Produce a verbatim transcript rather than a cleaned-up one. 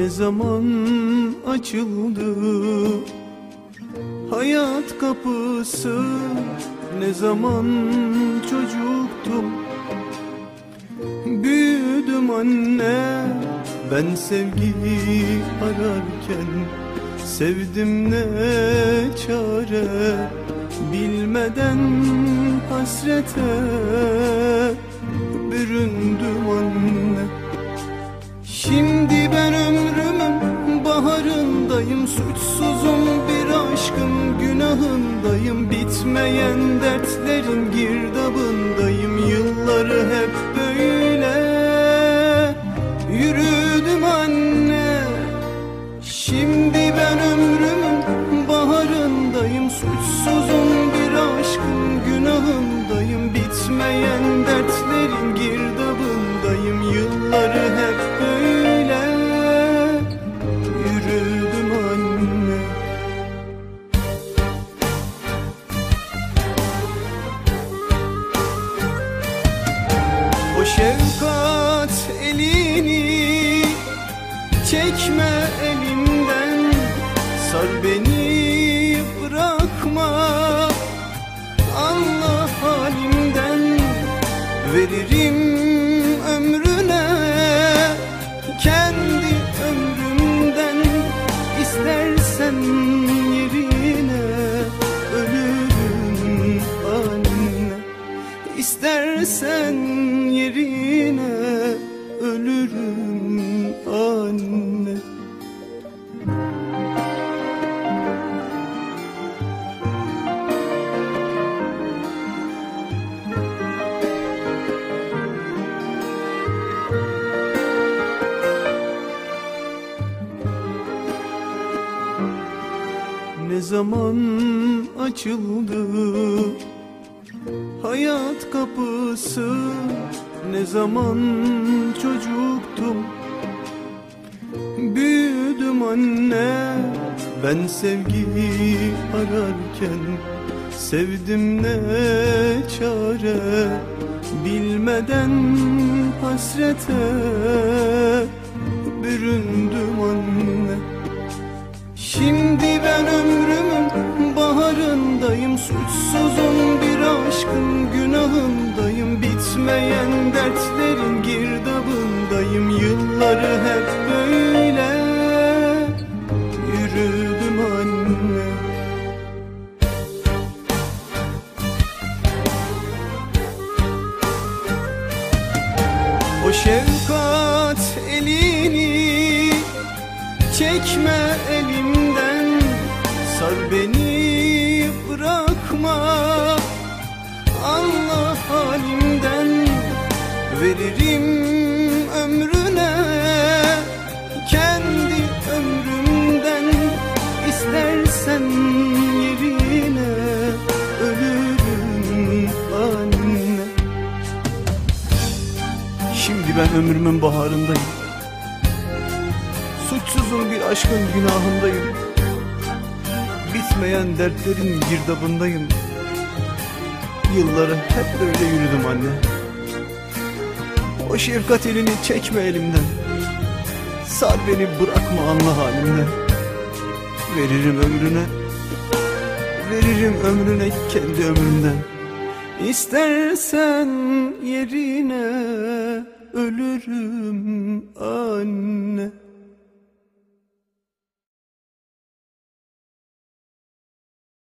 Ne zaman açıldı hayat kapısı, ne zaman çocuktum, büyüdüm anne. Ben sevgiyi ararken sevdim ne çare, bilmeden hasrete büründüm anne. Şimdi ben ömrümün baharındayım, suçsuzum bir aşkın günahındayım, bitmeyen dertlerin girdabındayım. Yılları hep böyle yürüdüm anne. Şimdi ben ömrümün baharındayım, suçsuzum bir aşkın günahındayım, bitmeyen dertlerin girdabındayım. Yılları hep böyle yürüdüm anne. O şefkat elini çekme elimden, sar beni bırakma, anla halimden. Veririm ömrüne kendi ömrümden, istersen yerine ölürüm anne, istersen yerine ölürüm anne. Ne zaman açıldı hayat kapısı, ne zaman çocuktum, büyüdüm anne. Ben sevgiyi ararken sevdim ne çare, bilmeden hasrete büründüm anne. Şimdi ben ömrümün baharındayım, suçsuzum bir aşkın günahındayım, bitmeyen dertlerin girdabındayım. Yılları hep böyle yürüdüm anne. O şefkat elini çekme elimden, sar beni bırakma, anla halimden. Veririm ömrüne kendi ömrümden, istersen yerine ölürüm anne. Şimdi ben ömrümün baharındayım, suçsuzum bir aşkın günahındayım, bitmeyen dertlerin girdabındayım. Yılları hep böyle yürüdüm anne. O şefkat elini çekme elimden, sar beni bırakma, anla halimden. Veririm ömrüne, veririm ömrüne kendi ömrümden, İstersen yerine ölürüm anne.